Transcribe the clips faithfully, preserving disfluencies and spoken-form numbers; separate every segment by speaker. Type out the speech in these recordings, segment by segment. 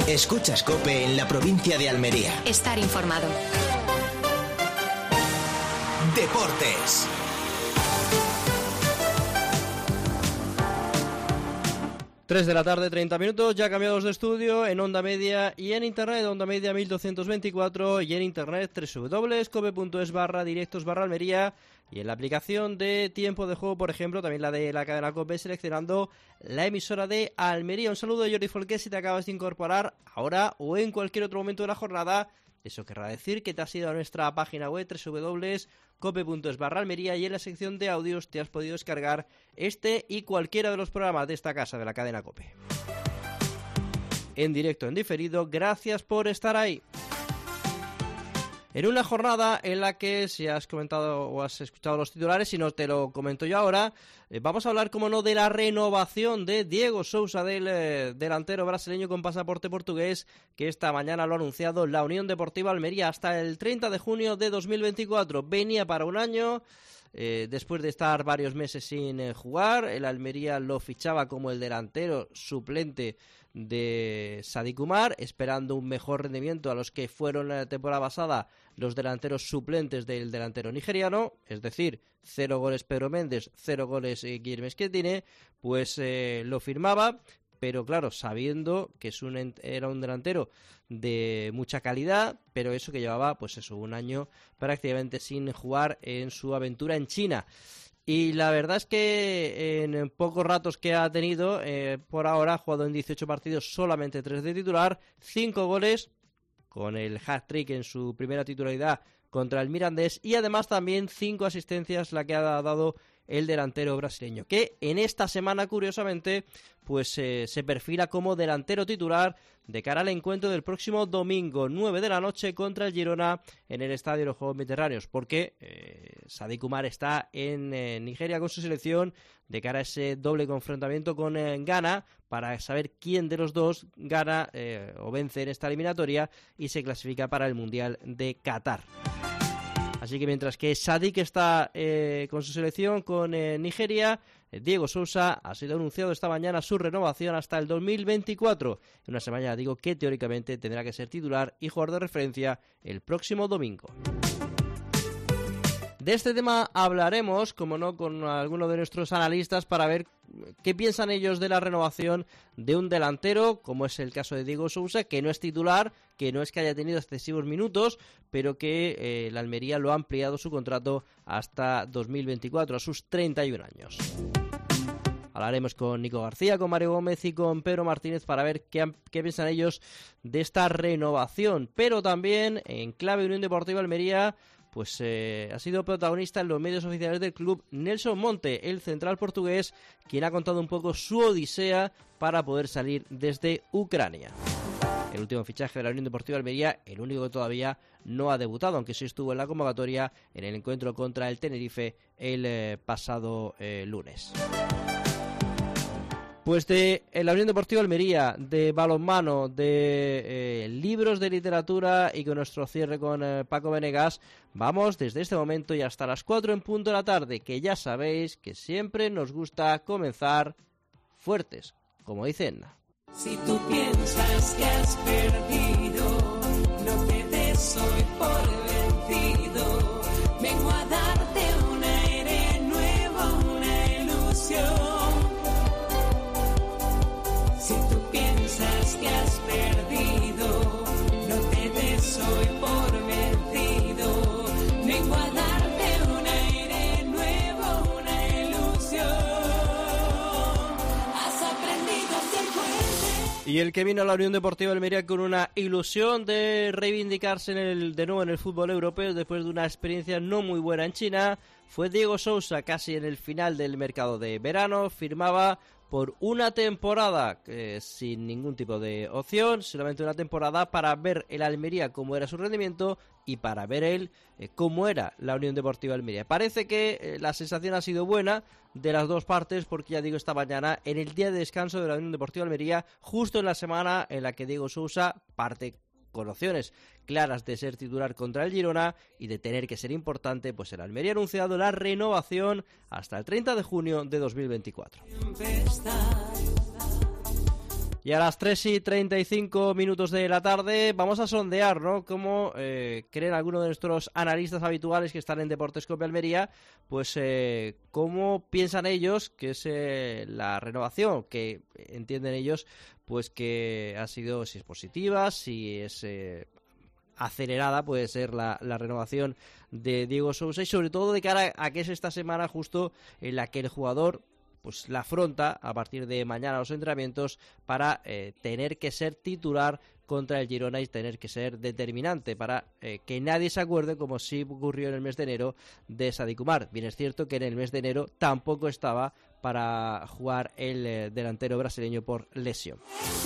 Speaker 1: Escuchas COPE en la provincia de Almería.
Speaker 2: Estar informado.
Speaker 1: Deportes.
Speaker 3: tres de la tarde, treinta minutos, ya cambiados de estudio en Onda Media y en Internet, Onda Media mil doscientos veinticuatro y en Internet doble u doble u doble u punto cope punto es barra directos barra Almería y en la aplicación de Tiempo de Juego, por ejemplo, también la de la cadena COPE, seleccionando la emisora de Almería. Un saludo de Jordi Folqué si te acabas de incorporar ahora o en cualquier otro momento de la jornada. Eso querrá decir que te has ido a nuestra página web doble u doble u doble u punto cope punto es barra Almería y en la sección de audios te has podido descargar este y cualquiera de los programas de esta casa de la cadena COPE. En directo, en diferido, gracias por estar ahí. En una jornada en la que, si has comentado o has escuchado los titulares, si no te lo comento yo ahora, eh, vamos a hablar, como no, de la renovación de Diego Sousa, del eh, delantero brasileño con pasaporte portugués, que esta mañana lo ha anunciado la Unión Deportiva Almería hasta el treinta de junio de dos mil veinticuatro. Venía para un año. Eh, después de estar varios meses sin eh, jugar, el Almería lo fichaba como el delantero suplente de Sadik Umar, esperando un mejor rendimiento a los que fueron la temporada pasada los delanteros suplentes del delantero nigeriano, es decir, cero goles Pedro Méndez, cero goles eh, Guillermo Schettine, pues eh, lo firmaba, pero claro, sabiendo que es un, era un delantero de mucha calidad, pero eso que llevaba, pues eso, un año prácticamente sin jugar en su aventura en China. Y la verdad es que en pocos ratos que ha tenido, eh, por ahora ha jugado en dieciocho partidos, solamente tres de titular, cinco goles, con el hat-trick en su primera titularidad contra el Mirandés, y además también cinco asistencias la que ha dado el delantero brasileño, que en esta semana, curiosamente, pues eh, se perfila como delantero titular de cara al encuentro del próximo domingo, nueve de la noche, contra el Girona en el Estadio de los Juegos Mediterráneos, porque eh, Sadik Umar está en eh, Nigeria con su selección de cara a ese doble confrontamiento con eh, Ghana, para saber quién de los dos gana eh, o vence en esta eliminatoria y se clasifica para el Mundial de Qatar. Así que mientras que Sadik está eh, con su selección con eh, Nigeria, eh, Diego Sousa ha sido anunciado esta mañana su renovación hasta el dos mil veinticuatro. En una semana, digo, que teóricamente tendrá que ser titular y jugador de referencia el próximo domingo. De este tema hablaremos, como no, con alguno de nuestros analistas para ver qué piensan ellos de la renovación de un delantero, como es el caso de Diego Sousa, que no es titular, que no es que haya tenido excesivos minutos, pero que eh, la Almería lo ha ampliado su contrato hasta dos mil veinticuatro, a sus treinta y un años. Hablaremos con Nico García, con Mario Gómez y con Pedro Martínez para ver qué, qué piensan ellos de esta renovación, pero también en clave Unión Deportiva Almería, pues eh, ha sido protagonista en los medios oficiales del club Nelson Monte, el central portugués, quien ha contado un poco su odisea para poder salir desde Ucrania. El último fichaje de la Unión Deportiva Almería, el único que todavía no ha debutado, aunque sí estuvo en la convocatoria en el encuentro contra el Tenerife el eh, pasado eh, lunes. Pues de la Unión Deportiva Almería, de balonmano, de eh, libros de literatura y con nuestro cierre con eh, Paco Venegas, vamos desde este momento y hasta las cuatro en punto de la tarde, que ya sabéis que siempre nos gusta comenzar fuertes, como dicen.
Speaker 4: Si tú piensas que has perdido, no te des hoy por vencido. Vengo a darte un aire nuevo, una ilusión. Si tú piensas que has perdido, no te des hoy por vencido. Vengo a darte un aire nuevo, una ilusión. Has aprendido a ser fuerte.
Speaker 3: Y el que vino a la Unión Deportiva Almería con una ilusión de reivindicarse en el, de nuevo en el fútbol europeo después de una experiencia no muy buena en China fue Diego Sousa. Casi en el final del mercado de verano firmaba por una temporada eh, sin ningún tipo de opción, solamente una temporada para ver el Almería cómo era su rendimiento y para ver él eh, cómo era la Unión Deportiva Almería. Parece que eh, la sensación ha sido buena de las dos partes, porque ya digo, esta mañana en el día de descanso de la Unión Deportiva Almería, justo en la semana en la que Diego Sousa parte con opciones claras de ser titular contra el Girona y de tener que ser importante, pues el Almería ha anunciado la renovación hasta el treinta de junio de dos mil veinticuatro. Y a las tres y treinta y cinco minutos de la tarde vamos a sondear, ¿no?, cómo eh, creen algunos de nuestros analistas habituales que están en Deportescope Almería, pues eh, cómo piensan ellos que es eh, la renovación, que entienden ellos pues que ha sido, si es positiva, si es eh, acelerada, puede ser la, la renovación de Diego Sousa, y sobre todo de cara a que es esta semana justo en la que el jugador pues la afronta a partir de mañana los entrenamientos para eh, tener que ser titular contra el Girona y tener que ser determinante para eh, que nadie se acuerde, como sí ocurrió en el mes de enero, de Sadik Umar. Bien es cierto que en el mes de enero tampoco estaba para jugar el eh, delantero brasileño por lesión.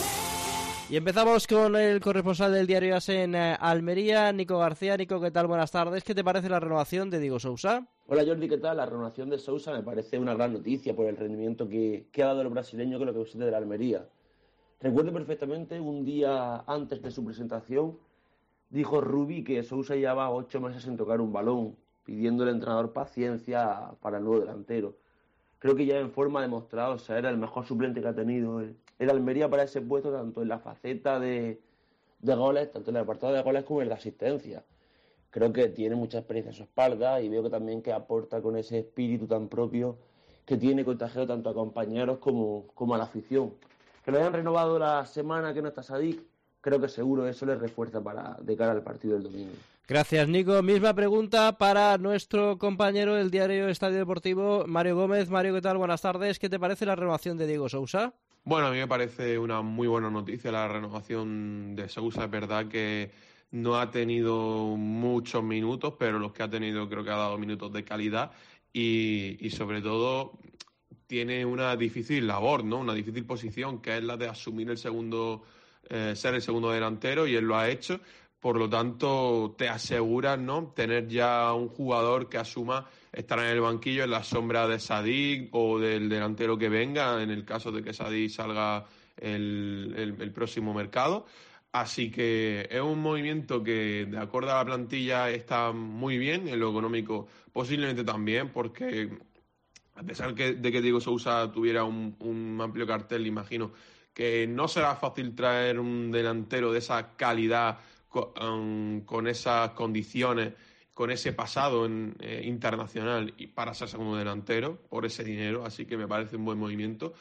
Speaker 3: Y empezamos con el corresponsal del diario AS en eh, Almería, Nico García. Nico, ¿qué tal? Buenas tardes. ¿Qué te parece la renovación de Diego Sousa?
Speaker 2: Hola Jordi, ¿qué tal? La renovación de Sousa me parece una gran noticia por el rendimiento que, que ha dado el brasileño con lo que usted de la Almería. Recuerdo perfectamente un día antes de su presentación, dijo Rubí que Sousa llevaba ocho meses sin tocar un balón, pidiendo al entrenador paciencia para el nuevo delantero. Creo que ya en forma ha demostrado ser el mejor suplente que ha tenido el, el Almería para ese puesto, tanto en la faceta de, de goles, tanto en el apartado de goles como en la asistencia. Creo que tiene mucha experiencia en su espalda y veo que también que aporta con ese espíritu tan propio que tiene contagiado tanto a compañeros como, como a la afición. Que lo hayan renovado la semana que no está Sadik, creo que seguro eso les refuerza para de cara al partido del domingo.
Speaker 3: Gracias, Nico. Misma pregunta para nuestro compañero del diario Estadio Deportivo, Mario Gómez. Mario, ¿qué tal? Buenas tardes. ¿Qué te parece la renovación de Diego Sousa?
Speaker 5: Bueno, a mí me parece una muy buena noticia la renovación de Sousa. Es verdad que no ha tenido muchos minutos, pero los que ha tenido creo que ha dado minutos de calidad y, y sobre todo tiene una difícil labor, ¿no? Una difícil posición, que es la de asumir el segundo, eh, ser el segundo delantero, y él lo ha hecho. Por lo tanto, te aseguras, ¿no?, tener ya un jugador que asuma estar en el banquillo en la sombra de Sadik o del delantero que venga, en el caso de que Sadik salga el, el, el próximo mercado. Así que es un movimiento que, de acuerdo a la plantilla, está muy bien. En lo económico posiblemente también, porque a pesar que, de que Diego Sousa tuviera un, un amplio cartel, imagino que no será fácil traer un delantero de esa calidad con, um, con esas condiciones, con ese pasado en, eh, internacional, y para ser segundo delantero por ese dinero. Así que me parece un buen movimiento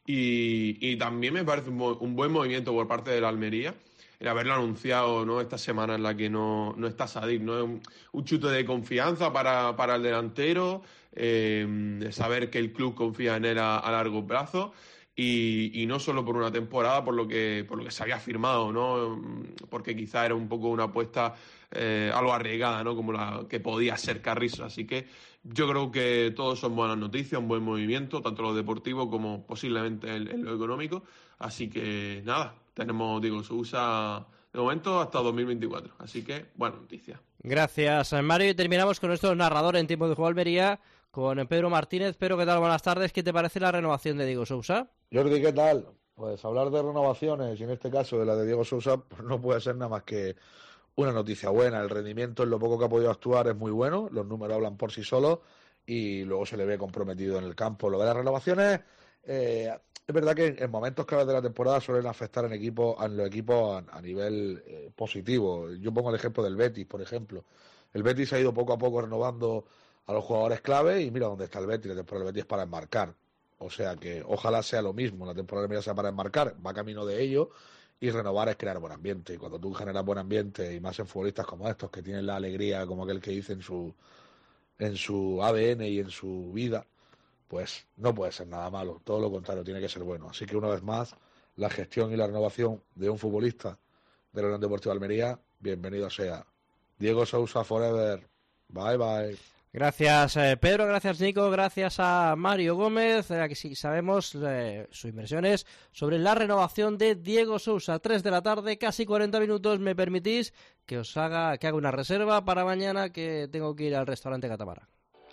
Speaker 5: y, y también me parece un, un buen movimiento por parte de la Almería el haberlo anunciado, ¿no?, esta semana en la que no, no está Sadik, ¿no? Es un, un chute de confianza para, para el delantero, eh, de saber que el club confía en él a, a largo plazo. Y, y no solo por una temporada, por lo que por lo que se había firmado, ¿no? Porque quizá era un poco una apuesta eh, algo arriesgada, ¿no?, como la que podía ser Carrizo. Así que yo creo que todos son buenas noticias, un buen movimiento, tanto lo deportivo como posiblemente en, en lo económico. Así que nada, tenemos Diego Sousa de momento hasta dos mil veinticuatro. Así que buena noticia.
Speaker 3: Gracias, Mario. Y terminamos con nuestro narrador en tiempo de juego Almería, con Pedro Martínez. Pedro, ¿qué tal? Buenas tardes. ¿Qué te parece la renovación de Diego Sousa?
Speaker 6: Jordi, ¿qué tal? Pues hablar de renovaciones, y en este caso de la de Diego Sousa, pues no puede ser nada más que una noticia buena. El rendimiento en lo poco que ha podido actuar es muy bueno, los números hablan por sí solos y luego se le ve comprometido en el campo. Lo de las renovaciones, eh, es verdad que en momentos claves de la temporada suelen afectar en, equipo, en los equipos a, a nivel eh, positivo. Yo pongo el ejemplo del Betis, por ejemplo. El Betis ha ido poco a poco renovando a los jugadores clave y mira dónde está el Betis. La temporada del Betis es para enmarcar. O sea que ojalá sea lo mismo, la temporada del Almería sea para enmarcar, va camino de ello, y renovar es crear buen ambiente. Y cuando tú generas buen ambiente, y más en futbolistas como estos, que tienen la alegría, como aquel que dice, en su, en su A D N y en su vida, pues no puede ser nada malo, todo lo contrario, tiene que ser bueno. Así que una vez más, la gestión y la renovación de un futbolista de la Unión Deportiva Almería, bienvenido sea. Diego Sousa forever, bye bye.
Speaker 3: Gracias, eh, Pedro, gracias, Nico, gracias a Mario Gómez, eh, que sí sabemos eh, sus impresiones sobre la renovación de Diego Sousa. Tres de la tarde, casi cuarenta minutos. ¿Me permitís que os haga que haga una reserva para mañana, que tengo que ir al restaurante Catamarán?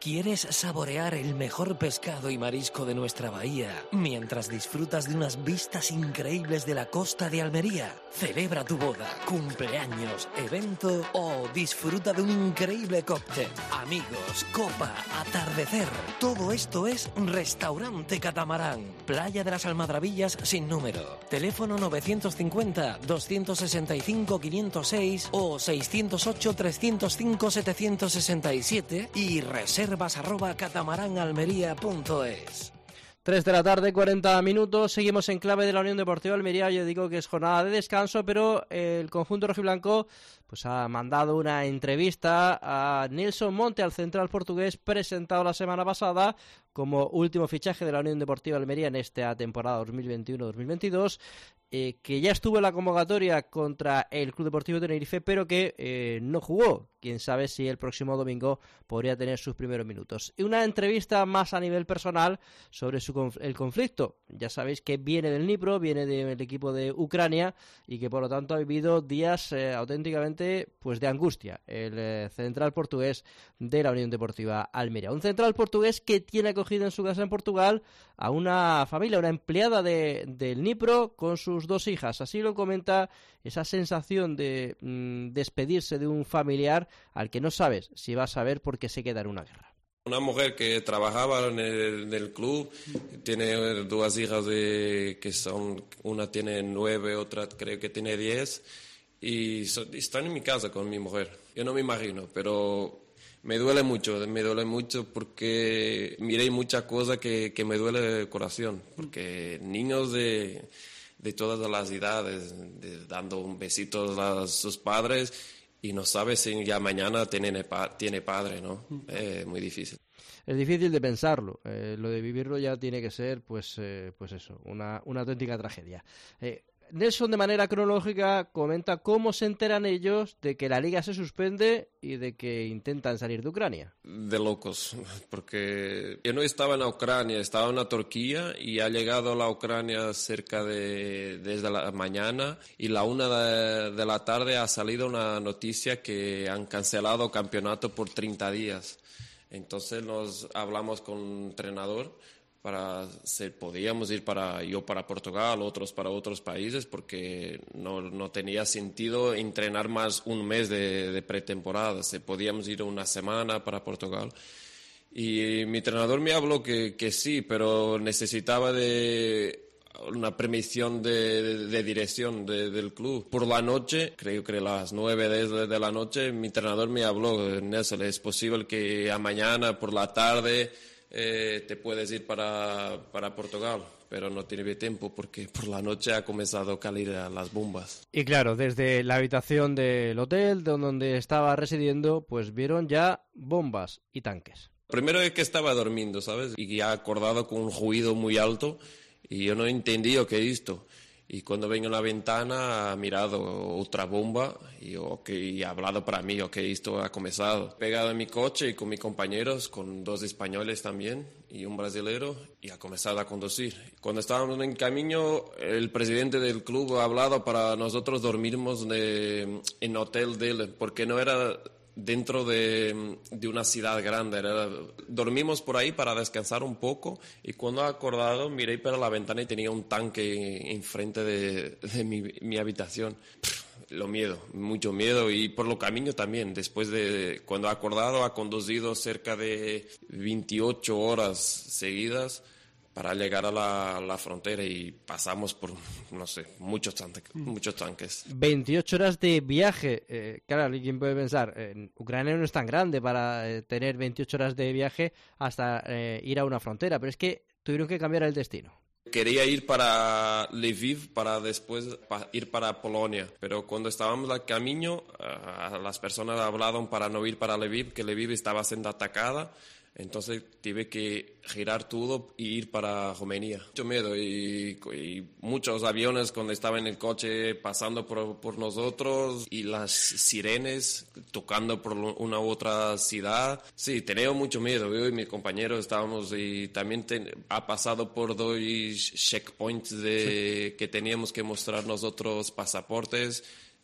Speaker 7: ¿Quieres saborear el mejor pescado y marisco de nuestra bahía mientras disfrutas de unas vistas increíbles de la costa de Almería? Celebra tu boda, cumpleaños, evento o disfruta de un increíble cóctel. Amigos, copa, atardecer. Todo esto es Restaurante Catamarán, Playa de las Almadrabillas sin número. Teléfono novecientos cincuenta, doscientos sesenta y cinco, quinientos seis o seiscientos ocho, trescientos cinco, setecientos sesenta y siete y reserva arroba catamaránalmería punto es.
Speaker 3: tres de la tarde, cuarenta minutos, seguimos en clave de la Unión Deportiva Almería. Yo digo que es jornada de descanso, pero el conjunto rojiblanco pues ha mandado una entrevista a Nelson Monte, al central portugués, presentado la semana pasada como último fichaje de la Unión Deportiva Almería en esta temporada dos mil veintiuno dos mil veintidós, eh, que ya estuvo en la convocatoria contra el Club Deportivo Tenerife, pero que eh, no jugó. Quién sabe si el próximo domingo podría tener sus primeros minutos. Y una entrevista más a nivel personal sobre su conf- el conflicto. Ya sabéis que viene del Dnipro, viene del equipo de Ucrania y que por lo tanto ha vivido días eh, auténticamente pues de angustia. El eh, central portugués de la Unión Deportiva Almería. Un central portugués que tiene acogido en su casa en Portugal a una familia, una empleada de, del Dnipro con sus dos hijas. Así lo comenta esa sensación de mmm, despedirse de un familiar al que no sabes si vas a ver porque se queda en una guerra.
Speaker 8: Una mujer que trabajaba en el, en el club, tiene dos hijas de, que son, una tiene nueve, otra creo que tiene diez, y so, están en mi casa con mi mujer. Yo no me imagino, pero me duele mucho, me duele mucho porque miré muchas cosas que, que me duele el corazón, porque niños de, de todas las edades, de, dando un besito a sus padres, y no sabe si ya mañana tiene, tiene padre, ¿no? Es eh, muy difícil.
Speaker 3: Es difícil de pensarlo. Eh, lo de vivirlo ya tiene que ser, pues, eh, pues eso, una, una auténtica tragedia. Eh, Nelson, de manera cronológica, comenta cómo se enteran ellos de que la liga se suspende y de que intentan salir de Ucrania.
Speaker 8: De locos, porque yo no estaba en la Ucrania, estaba en la Turquía y ha llegado a la Ucrania cerca de desde la mañana y la una de, de la tarde ha salido una noticia que han cancelado el campeonato por treinta días. Entonces nos hablamos con un entrenador para si podíamos ir para yo para Portugal, otros para otros países, porque no, no tenía sentido entrenar más un mes de, de pretemporada. Si podíamos ir una semana para Portugal. Y mi entrenador me habló que, que sí, pero necesitaba de una permisión de, de, de dirección de, del club. Por la noche, creo que a las nueve de, de la noche, mi entrenador me habló, Nelson, es posible que a mañana por la tarde Eh, te puedes ir para, para Portugal, pero no tiene tiempo porque por la noche ha comenzado a caer las bombas.
Speaker 3: Y claro, desde la habitación del hotel donde estaba residiendo, pues vieron ya bombas y tanques.
Speaker 8: Primero es que estaba durmiendo, ¿sabes? Y ha acordado con un ruido muy alto y yo no entendí lo que he visto. Y cuando vengo a la ventana ha mirado otra bomba y, okay, y ha hablado para mí, ok, esto ha comenzado. Pegado en mi coche y con mis compañeros, con dos españoles también y un brasilero, y ha comenzado a conducir. Cuando estábamos en camino, el presidente del club ha hablado para nosotros dormirmos de, en hotel de él, porque no era dentro de, de una ciudad grande. Era, dormimos por ahí para descansar un poco y cuando he acordado miré para la ventana y tenía un tanque enfrente de, de mi, mi habitación. Pff, lo miedo, mucho miedo, y por lo camino también. Después de cuando he acordado, ha conducido cerca de veintiocho horas seguidas para llegar a la, la frontera y pasamos por, no sé, muchos tanques. Muchos tanques.
Speaker 3: veintiocho horas de viaje. Eh, claro, alguien puede pensar, eh, Ucrania no es tan grande para eh, tener veintiocho horas de viaje hasta eh, ir a una frontera, pero es que tuvieron que cambiar el destino.
Speaker 8: Quería ir para Lviv para después pa, ir para Polonia, pero cuando estábamos al camino, uh, las personas hablaron para no ir para Lviv, que Lviv estaba siendo atacada. Entonces tuve que girar todo y ir para Rumanía. Mucho miedo y, y muchos aviones cuando estaba en el coche pasando por, por nosotros y las sirenes tocando por una u otra ciudad. Sí, tenía mucho miedo. Yo y mis compañeros estábamos y también ten, ha pasado por dos checkpoints de, sí. que teníamos que mostrar nosotros pasaportes.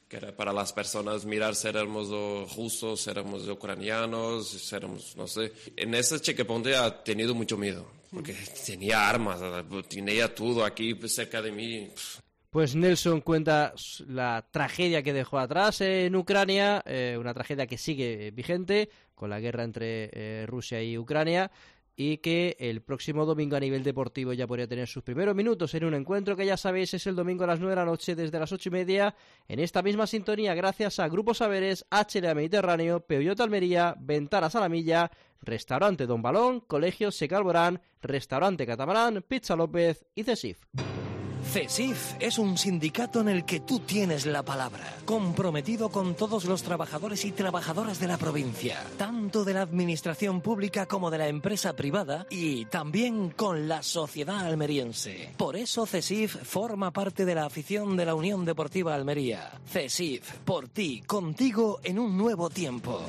Speaker 8: que era para las personas mirar si éramos rusos, si éramos ucranianos, si éramos, no sé. En ese checkpoint ha tenido mucho miedo, porque tenía armas, tenía todo aquí cerca de mí.
Speaker 3: Pues Nelson cuenta la tragedia que dejó atrás en Ucrania, eh, una tragedia que sigue vigente con la guerra entre eh, Rusia y Ucrania, y que el próximo domingo a nivel deportivo ya podría tener sus primeros minutos en un encuentro que ya sabéis es el domingo a las nueve de la noche desde las ocho y media en esta misma sintonía, gracias a Grupo Saberes, H L A Mediterráneo, Peugeot Almería, Ventanas a la Milla, Restaurante Don Balón, Colegio Secalborán, Restaurante Catamarán, Pizza López y Cesif.
Speaker 7: CESIF es un sindicato en el que tú tienes la palabra, comprometido con todos los trabajadores y trabajadoras de la provincia, tanto de la administración pública como de la empresa privada y también con la sociedad almeriense. Por eso CESIF forma parte de la afición de la Unión Deportiva Almería. CESIF, por ti, contigo en un nuevo tiempo.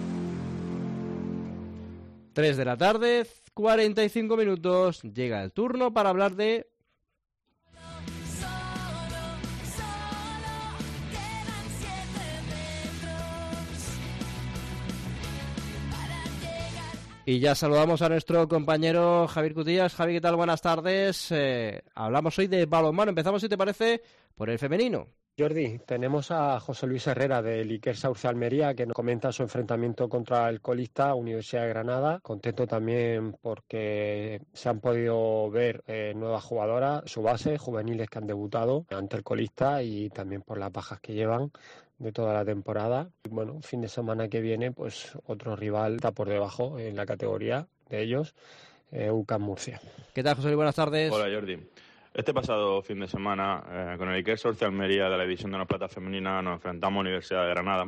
Speaker 3: tres de la tarde, cuarenta y cinco minutos, llega el turno para hablar de... Y ya saludamos a nuestro compañero Javier Cutillas. Javi, ¿qué tal? Buenas tardes. Eh, hablamos hoy de balonmano. Empezamos, si te parece, por el femenino.
Speaker 9: Jordi, tenemos a José Luis Herrera del Iker Sauce Almería que nos comenta su enfrentamiento contra el colista Universidad de Granada. Contento también porque se han podido ver eh, nuevas jugadoras, su base, juveniles que han debutado ante el colista y también por las bajas que llevan de toda la temporada. Bueno, fin de semana que viene, pues otro rival está por debajo en la categoría de ellos, eh, U C A M Murcia.
Speaker 3: ¿Qué tal, José Luis? Buenas tardes.
Speaker 10: Hola, Jordi. Este pasado fin de semana, eh, con el Iker Sauce Almería de la División de las Plata Femenina, nos enfrentamos a la Universidad de Granada,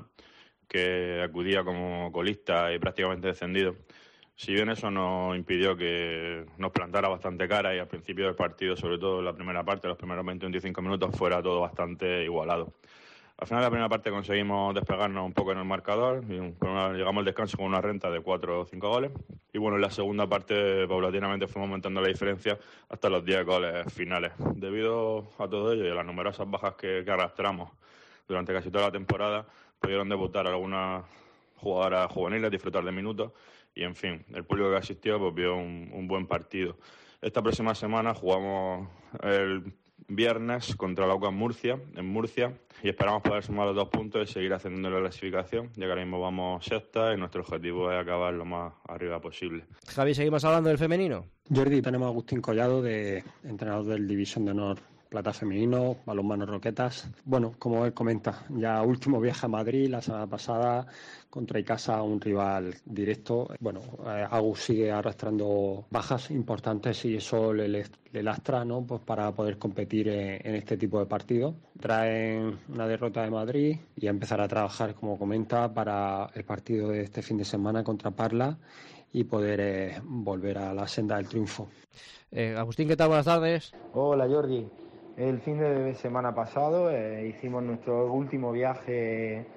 Speaker 10: que acudía como colista y prácticamente descendido. Si bien eso nos impidió que nos plantara bastante cara y al principio del partido, sobre todo en la primera parte, los primeros veinte a veinticinco minutos, fuera todo bastante igualado. Al final de la primera parte conseguimos despegarnos un poco en el marcador y llegamos al descanso con una renta de cuatro o cinco goles. Y bueno, en la segunda parte paulatinamente fuimos aumentando la diferencia hasta los diez goles finales. Debido a todo ello y a las numerosas bajas que, que arrastramos durante casi toda la temporada, pudieron debutar algunas jugadoras juveniles, disfrutar de minutos y, en fin, el público que asistió pues vio un, un buen partido. Esta próxima semana jugamos el viernes contra la U C A M Murcia, en Murcia, y esperamos poder sumar los dos puntos y seguir ascendiendo en la clasificación, ya que ahora mismo vamos sexta y nuestro objetivo es acabar lo más arriba posible.
Speaker 3: Javi, ¿seguimos hablando del femenino?
Speaker 9: Jordi, tenemos a Agustín Collado, de entrenador del División de Honor Plata Femenino, Balonmano Roquetas. Bueno, como él comenta, ya último viaje a Madrid la semana pasada contra Icasa, un rival directo. Bueno, eh, Agus sigue arrastrando bajas importantes y eso le, le, le lastra, ¿no? Pues para poder competir en, en este tipo de partidos. Traen una derrota de Madrid y a empezar a trabajar, como comenta, para el partido de este fin de semana contra Parla y poder eh, volver a la senda del triunfo.
Speaker 3: Eh, Agustín, ¿qué tal? Buenas tardes.
Speaker 11: Hola, Jordi. El fin de semana pasado eh, hicimos nuestro último viaje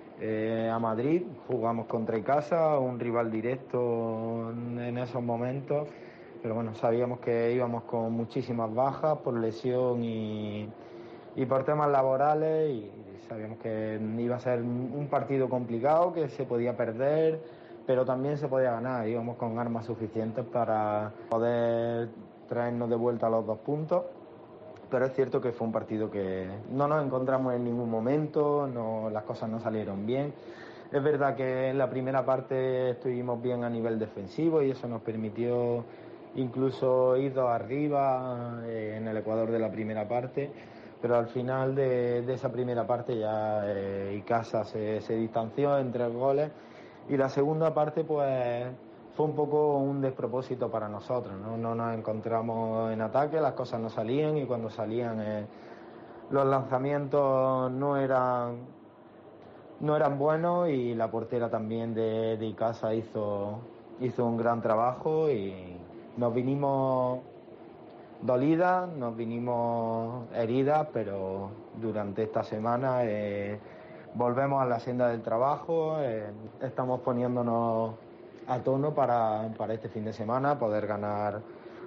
Speaker 11: eh, a Madrid, jugamos contra Icasa, un rival directo en esos momentos, pero bueno, sabíamos que íbamos con muchísimas bajas por lesión y, y por temas laborales y sabíamos que iba a ser un partido complicado, que se podía perder, pero también se podía ganar, íbamos con armas suficientes para poder traernos de vuelta los dos puntos. Pero es cierto que fue un partido que no nos encontramos en ningún momento, no, las cosas no salieron bien. Es verdad que en la primera parte estuvimos bien a nivel defensivo y eso nos permitió incluso ir dos arriba eh, en el ecuador de la primera parte, pero al final de, de esa primera parte ya eh, Icasa se, se distanció en tres goles y la segunda parte pues fue un poco un despropósito para nosotros, ¿no? No nos encontramos en ataque, las cosas no salían y cuando salían eh, los lanzamientos no eran no eran buenos y la portera también de, de Icasa hizo, hizo un gran trabajo y nos vinimos dolidas, nos vinimos heridas, pero durante esta semana eh, volvemos a la senda del trabajo, eh, estamos poniéndonos a tono para, para este fin de semana, poder ganar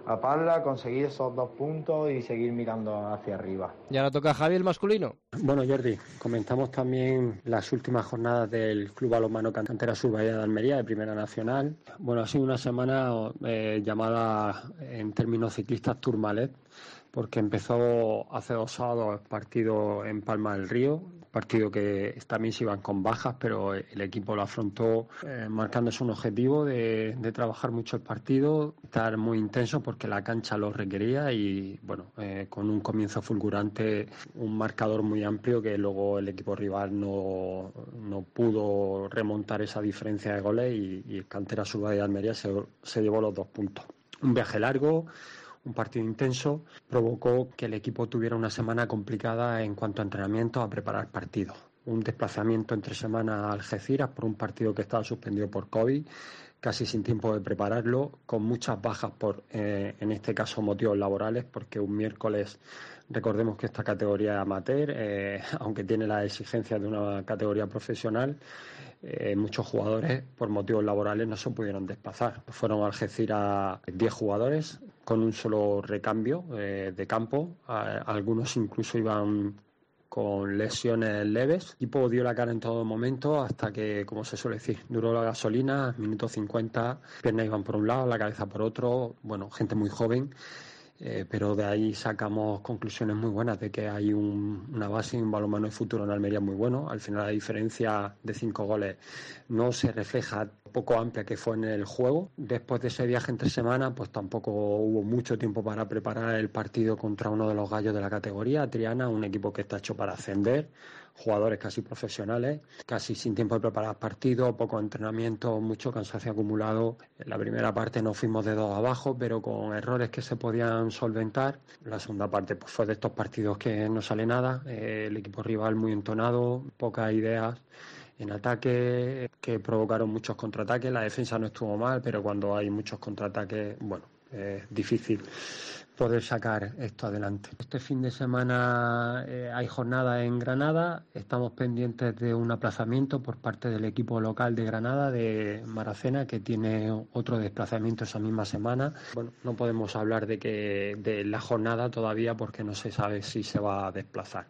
Speaker 11: a Parla, conseguir esos dos puntos y seguir mirando hacia arriba.
Speaker 3: Y ahora toca a Javi, el masculino.
Speaker 9: Bueno, Jordi, comentamos también las últimas jornadas del Club Balonmano Cantera Sur Bahía de Almería, de Primera Nacional. Bueno, ha sido una semana eh, llamada en términos ciclistas Tourmalet, porque empezó hace dos sábados el partido en Palma del Río, partido que también se iban con bajas, pero el equipo lo afrontó eh, marcándose un objetivo de, de trabajar mucho el partido, estar muy intenso porque la cancha lo requería y bueno, eh, con un comienzo fulgurante, un marcador muy amplio que luego el equipo rival no, no pudo remontar esa diferencia de goles y, y el Cantera Sur Bahía de Almería se, se llevó los dos puntos. Un viaje largo, un partido intenso, provocó que el equipo tuviera una semana complicada en cuanto a entrenamiento, a preparar partidos. Un desplazamiento entre semana a Algeciras por un partido que estaba suspendido por COVID, casi sin tiempo de prepararlo, con muchas bajas por, eh, en este caso, motivos laborales, porque un miércoles, recordemos que esta categoría es amateur, eh, aunque tiene las exigencias de una categoría profesional, eh, muchos jugadores por motivos laborales no se pudieron desplazar. Fueron a Algeciras diez jugadores con un solo recambio eh, de campo, a, algunos incluso iban con lesiones leves. El equipo dio la cara en todo momento hasta que, como se suele decir, duró la gasolina, minuto cincuenta, piernas iban por un lado, la cabeza por otro, bueno, gente muy joven, eh, pero de ahí sacamos conclusiones muy buenas de que hay un, una base y un balonmano de futuro en Almería muy bueno. Al final la diferencia de cinco goles no se refleja poco amplia que fue en el juego. Después de ese viaje entre semanas, pues tampoco hubo mucho tiempo para preparar el partido contra uno de los gallos de la categoría, Triana, un equipo que está hecho para ascender, jugadores casi profesionales, casi sin tiempo de preparar partidos, poco entrenamiento, mucho cansancio acumulado. En la primera parte nos fuimos de dos abajo, pero con errores que se podían solventar. La segunda parte pues fue de estos partidos que no sale nada, eh, el equipo rival muy entonado, pocas ideas en ataque, que provocaron muchos contraataques. La defensa no estuvo mal, pero cuando hay muchos contraataques, bueno, es difícil poder sacar esto adelante. Este fin de semana eh, hay jornada en Granada, estamos pendientes de un aplazamiento por parte del equipo local de Granada, de Maracena, que tiene otro desplazamiento esa misma semana. Bueno, no podemos hablar de que de la jornada todavía porque no se sabe si se va a desplazar.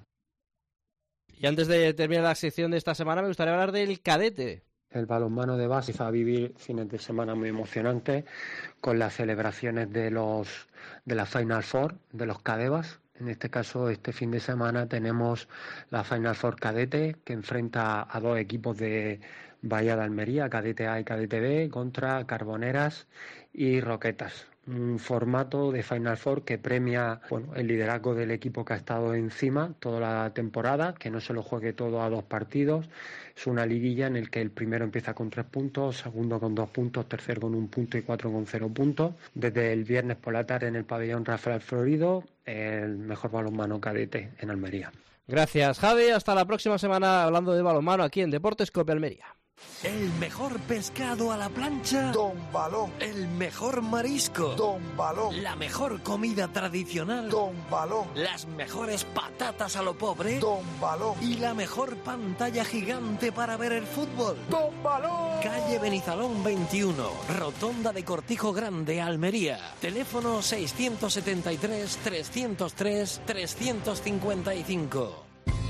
Speaker 3: Y antes de terminar la sección de esta semana, me gustaría hablar del cadete.
Speaker 9: El balonmano de base va a vivir fines de semana muy emocionantes con las celebraciones de los de la Final Four, de los Cadebas. En este caso, este fin de semana tenemos la Final Four cadete que enfrenta a dos equipos de Bahía de Almería, Cadete A y Cadete B, contra Carboneras y Roquetas. Un formato de Final Four que premia bueno, el liderazgo del equipo que ha estado encima toda la temporada, que no se lo juegue todo a dos partidos. Es una liguilla en la que el primero empieza con tres puntos, segundo con dos puntos, tercero con un punto y cuatro con cero puntos. Desde el viernes por la tarde en el pabellón Rafael Florido, el mejor balonmano cadete en Almería.
Speaker 3: Gracias, Javi. Hasta la próxima semana hablando de balonmano aquí en Deportes Cope Almería.
Speaker 7: El mejor pescado a la plancha,
Speaker 12: Don Balón.
Speaker 7: El mejor marisco,
Speaker 12: Don Balón.
Speaker 7: La mejor comida tradicional,
Speaker 12: Don Balón.
Speaker 7: Las mejores patatas a lo pobre,
Speaker 12: Don Balón.
Speaker 7: Y la mejor pantalla gigante para ver el fútbol,
Speaker 12: Don Balón.
Speaker 7: Calle Benizalón veintiuno, Rotonda de Cortijo Grande, Almería. Teléfono seiscientos setenta y tres, trescientos tres, trescientos cincuenta y cinco.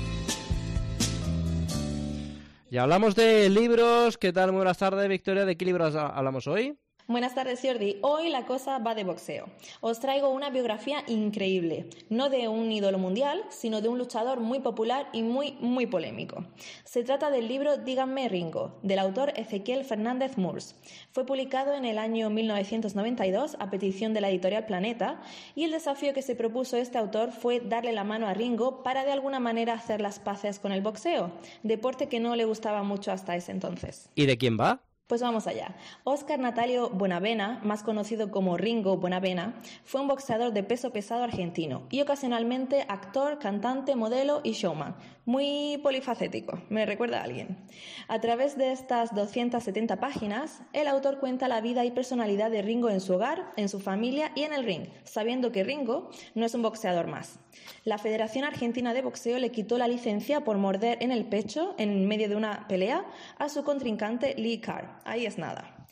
Speaker 3: Y hablamos de libros. ¿Qué tal? Muy buenas tardes, Victoria. ¿De qué libros hablamos hoy?
Speaker 13: Buenas tardes, Jordi. Hoy la cosa va de boxeo. Os traigo una biografía increíble, no de un ídolo mundial, sino de un luchador muy popular y muy, muy polémico. Se trata del libro Díganme Ringo, del autor Ezequiel Fernández Murs. Fue publicado en el año mil novecientos noventa y dos a petición de la editorial Planeta, y el desafío que se propuso este autor fue darle la mano a Ringo para de alguna manera hacer las paces con el boxeo, deporte que no le gustaba mucho hasta ese entonces.
Speaker 3: ¿Y de quién va?
Speaker 13: Pues vamos allá. Óscar Natalio Buenavena, más conocido como Ringo Buenavena, fue un boxeador de peso pesado argentino y ocasionalmente actor, cantante, modelo y showman. Muy polifacético, me recuerda a alguien. A través de estas doscientas setenta páginas, el autor cuenta la vida y personalidad de Ringo en su hogar, en su familia y en el ring, sabiendo que Ringo no es un boxeador más. La Federación Argentina de Boxeo le quitó la licencia por morder en el pecho, en medio de una pelea, a su contrincante Lee Carr. Ahí es nada.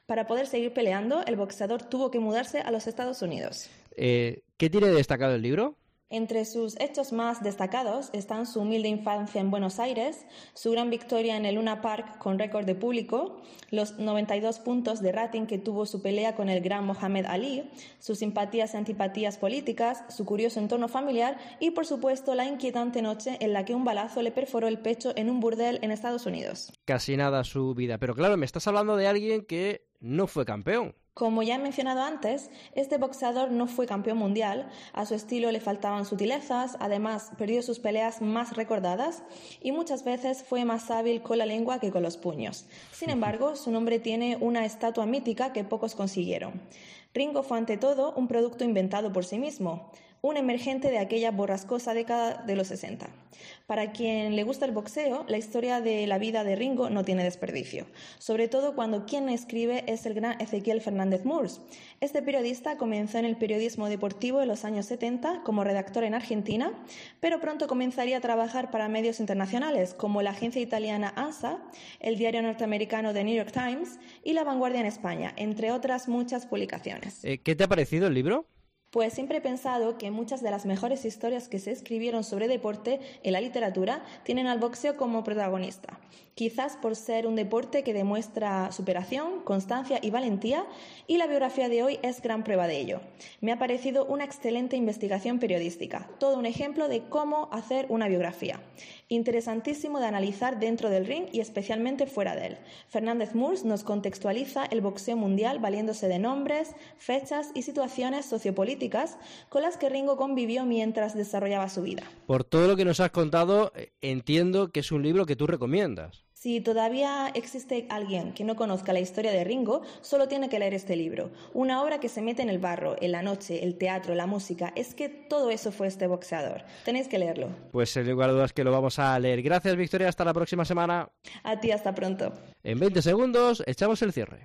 Speaker 13: Para poder seguir peleando, el boxeador tuvo que mudarse a los Estados Unidos.
Speaker 3: Eh, ¿Qué tiene de destacado el libro?
Speaker 13: Entre sus hechos más destacados están su humilde infancia en Buenos Aires, su gran victoria en el Luna Park con récord de público, los noventa y dos puntos de rating que tuvo su pelea con el gran Mohamed Ali, sus simpatías y antipatías políticas, su curioso entorno familiar y, por supuesto, la inquietante noche en la que un balazo le perforó el pecho en un burdel en Estados Unidos.
Speaker 3: Casi nada su vida. Pero claro, me estás hablando de alguien que no fue campeón.
Speaker 13: Como ya he mencionado antes, este boxeador no fue campeón mundial, a su estilo le faltaban sutilezas, además perdió sus peleas más recordadas y muchas veces fue más hábil con la lengua que con los puños. Sin embargo, su nombre tiene una estatua mítica que pocos consiguieron. Ringo fue ante todo un producto inventado por sí mismo, un emergente de aquella borrascosa década de los sesenta. Para quien le gusta el boxeo, la historia de la vida de Ringo no tiene desperdicio, sobre todo cuando quien escribe es el gran Ezequiel Fernández Murs. Este periodista comenzó en el periodismo deportivo en los años setenta como redactor en Argentina, pero pronto comenzaría a trabajar para medios internacionales como la agencia italiana ANSA, el diario norteamericano The New York Times y La Vanguardia en España, entre otras muchas publicaciones.
Speaker 3: Eh, ¿Qué te ha parecido el libro?
Speaker 13: Pues siempre he pensado que muchas de las mejores historias que se escribieron sobre deporte en la literatura tienen al boxeo como protagonista. Quizás por ser un deporte que demuestra superación, constancia y valentía, y la biografía de hoy es gran prueba de ello. Me ha parecido una excelente investigación periodística, todo un ejemplo de cómo hacer una biografía. Interesantísimo de analizar dentro del ring y especialmente fuera de él. Fernández Murs nos contextualiza el boxeo mundial valiéndose de nombres, fechas y situaciones sociopolíticas con las que Ringo convivió mientras desarrollaba su vida.
Speaker 3: Por todo lo que nos has contado, entiendo que es un libro que tú recomiendas.
Speaker 13: Si todavía existe alguien que no conozca la historia de Ringo, solo tiene que leer este libro. Una obra que se mete en el barro, en la noche, el teatro, la música. Es que todo eso fue este boxeador. Tenéis que leerlo.
Speaker 3: Pues sin lugar a dudas que lo vamos a leer. Gracias, Victoria. Hasta la próxima semana.
Speaker 13: A ti, hasta pronto.
Speaker 3: En veinte segundos echamos el cierre.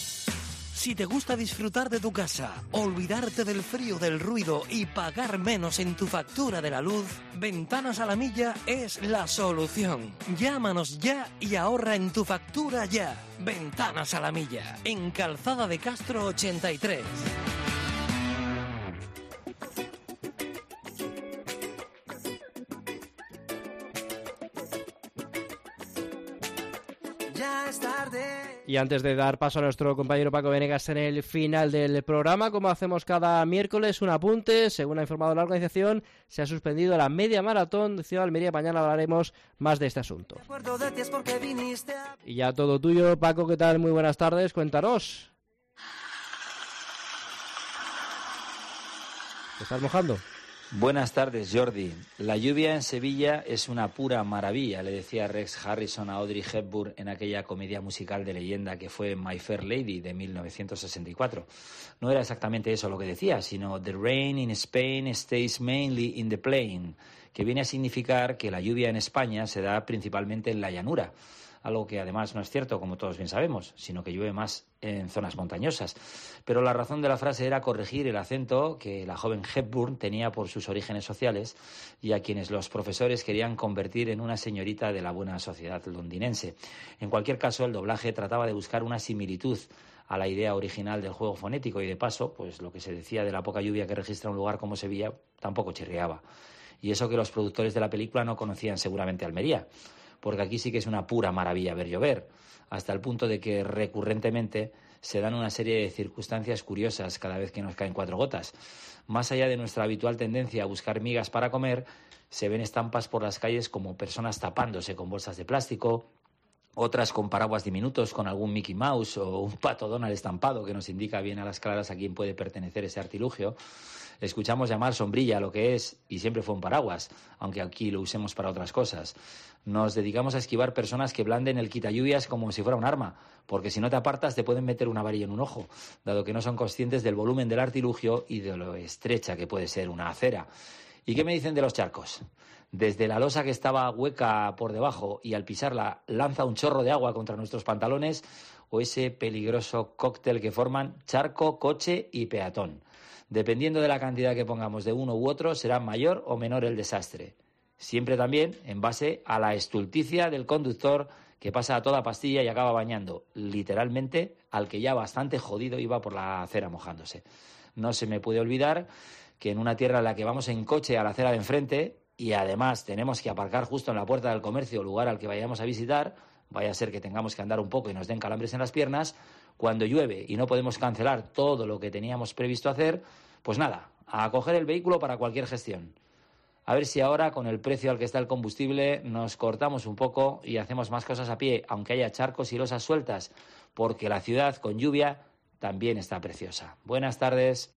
Speaker 7: Si te gusta disfrutar de tu casa, olvidarte del frío, del ruido y pagar menos en tu factura de la luz, Ventanas a la Milla es la solución. Llámanos ya y ahorra en tu factura ya. Ventanas a la Milla, en Calzada de Castro ochenta y tres.
Speaker 14: Ya es tarde.
Speaker 3: Y antes de dar paso a nuestro compañero Paco Venegas en el final del programa, como hacemos cada miércoles, un apunte. Según ha informado la organización, se ha suspendido la media maratón de Ciudad de Almería. Mañana hablaremos más de este asunto. Y ya todo tuyo, Paco, ¿qué tal? Muy buenas tardes, cuéntanos. ¿Te estás mojando?
Speaker 15: Buenas tardes, Jordi. La lluvia en Sevilla es una pura maravilla, le decía Rex Harrison a Audrey Hepburn en aquella comedia musical de leyenda que fue My Fair Lady de mil novecientos sesenta y cuatro. No era exactamente eso lo que decía, sino The rain in Spain stays mainly in the plain, que viene a significar que la lluvia en España se da principalmente en la llanura. Algo que además no es cierto, como todos bien sabemos, sino que llueve más en zonas montañosas. Pero la razón de la frase era corregir el acento que la joven Hepburn tenía por sus orígenes sociales y a quienes los profesores querían convertir en una señorita de la buena sociedad londinense. En cualquier caso, el doblaje trataba de buscar una similitud a la idea original del juego fonético y, de paso, pues lo que se decía de la poca lluvia que registra un lugar como Sevilla tampoco chirriaba. Y eso que los productores de la película no conocían seguramente Almería, porque aquí sí que es una pura maravilla ver llover, hasta el punto de que recurrentemente se dan una serie de circunstancias curiosas cada vez que nos caen cuatro gotas. Más allá de nuestra habitual tendencia a buscar migas para comer, se ven estampas por las calles como personas tapándose con bolsas de plástico, otras con paraguas diminutos con algún Mickey Mouse o un pato Donald estampado que nos indica bien a las claras a quién puede pertenecer ese artilugio. Escuchamos llamar sombrilla lo que es, y siempre fue un paraguas, aunque aquí lo usemos para otras cosas. Nos dedicamos a esquivar personas que blanden el quitalluvias como si fuera un arma, porque si no te apartas te pueden meter una varilla en un ojo, dado que no son conscientes del volumen del artilugio y de lo estrecha que puede ser una acera. ¿Y qué me dicen de los charcos? Desde la losa que estaba hueca por debajo y al pisarla lanza un chorro de agua contra nuestros pantalones, o ese peligroso cóctel que forman charco, coche y peatón. Dependiendo de la cantidad que pongamos de uno u otro, será mayor o menor el desastre. Siempre también en base a la estulticia del conductor que pasa a toda pastilla y acaba bañando literalmente al que ya bastante jodido iba por la acera mojándose. No se me puede olvidar que en una tierra en la que vamos en coche a la acera de enfrente y además tenemos que aparcar justo en la puerta del comercio, lugar al que vayamos a visitar, vaya a ser que tengamos que andar un poco y nos den calambres en las piernas, cuando llueve y no podemos cancelar todo lo que teníamos previsto hacer, pues nada, a coger el vehículo para cualquier gestión. A ver si ahora, con el precio al que está el combustible, nos cortamos un poco y hacemos más cosas a pie, aunque haya charcos y losas sueltas, porque la ciudad con lluvia también está preciosa. Buenas tardes.